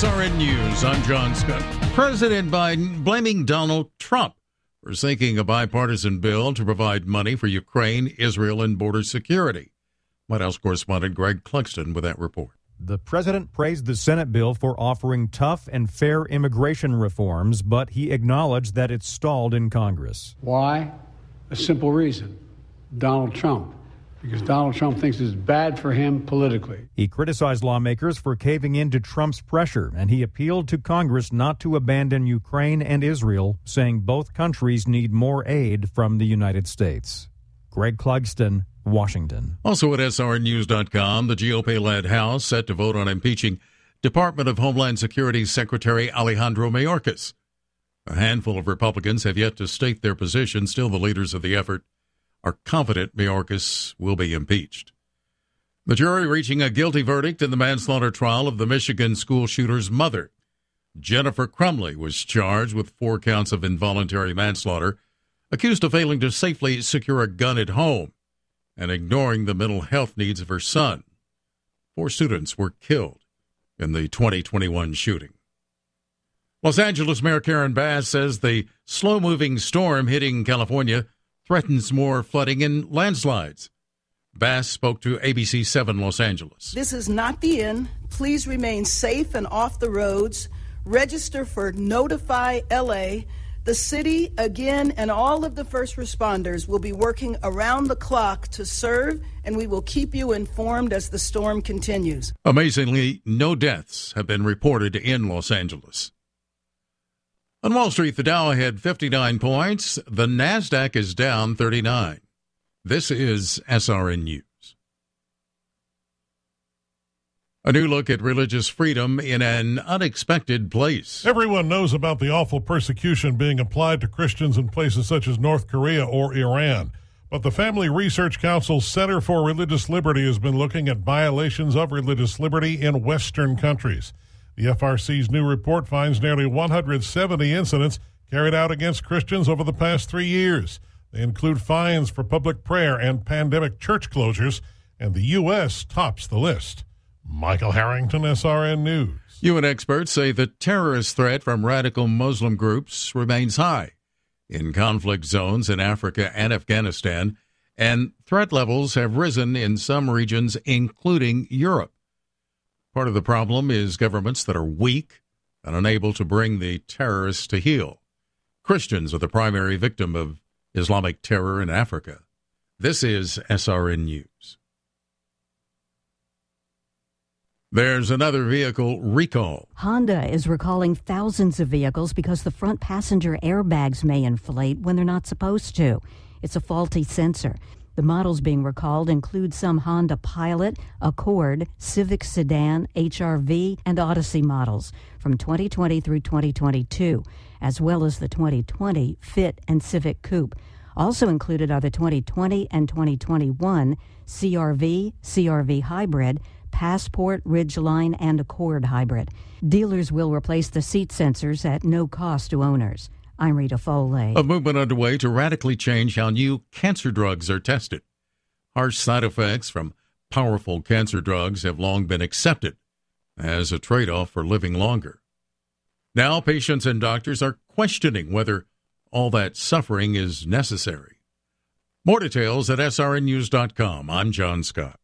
SRN News, I'm John Scott. President Biden blaming Donald Trump for seeking a bipartisan bill to provide money for Ukraine, Israel, and border security. White House correspondent Greg Clugston with that report. The president praised the Senate bill for offering tough and fair immigration reforms, but he acknowledged that it stalled in Congress. Why? A simple reason. Donald Trump. Because Donald Trump thinks it's bad for him politically. He criticized lawmakers for caving in to Trump's pressure, and he appealed to Congress not to abandon Ukraine and Israel, saying both countries need more aid from the United States. Greg Clugston, Washington. Also at SRNews.com, the GOP-led House set to vote on impeaching Department of Homeland Security Secretary Alejandro Mayorkas. A handful of Republicans have yet to state their position. Still, the leaders of the effort are confident Mayorkas will be impeached. The jury reaching a guilty verdict in the manslaughter trial of the Michigan school shooter's mother. Jennifer Crumley was charged with 4 counts of involuntary manslaughter, accused of failing to safely secure a gun at home and ignoring the mental health needs of her son. 4 students were killed in the 2021 shooting. Los Angeles Mayor Karen Bass says the slow-moving storm hitting California threatens more flooding and landslides. Bass spoke to ABC 7 Los Angeles. This is not the end. Please remain safe and off the roads. Register for Notify LA. The city, again, and all of the first responders will be working around the clock to serve, and we will keep you informed as the storm continues. Amazingly, no deaths have been reported in Los Angeles. On Wall Street, the Dow had 59 points. The NASDAQ is down 39. This is SRN News. A new look at religious freedom in an unexpected place. Everyone knows about the awful persecution being applied to Christians in places such as North Korea or Iran. But the Family Research Council's Center for Religious Liberty has been looking at violations of religious liberty in Western countries. The FRC's new report finds nearly 170 incidents carried out against Christians over the past 3 years. They include fines for public prayer and pandemic church closures, and the U.S. tops the list. Michael Harrington, SRN News. UN experts say the terrorist threat from radical Muslim groups remains high in conflict zones in Africa and Afghanistan, and threat levels have risen in some regions, including Europe. Part of the problem is governments that are weak and unable to bring the terrorists to heel. Christians are the primary victim of Islamic terror in Africa. This is SRN News. There's another vehicle recall. Honda is recalling thousands of vehicles because the front passenger airbags may inflate when they're not supposed to. It's a faulty sensor. The models being recalled include some Honda Pilot, Accord, Civic Sedan, HR-V, and Odyssey models from 2020 through 2022, as well as the 2020 Fit and Civic Coupe. Also included are the 2020 and 2021 CR-V, CR-V Hybrid, Passport, Ridgeline, and Accord Hybrid. Dealers will replace the seat sensors at no cost to owners. I'm Rita Foley. A movement underway to radically change how new cancer drugs are tested. Harsh side effects from powerful cancer drugs have long been accepted as a trade-off for living longer. Now patients and doctors are questioning whether all that suffering is necessary. More details at srnnews.com. I'm John Scott.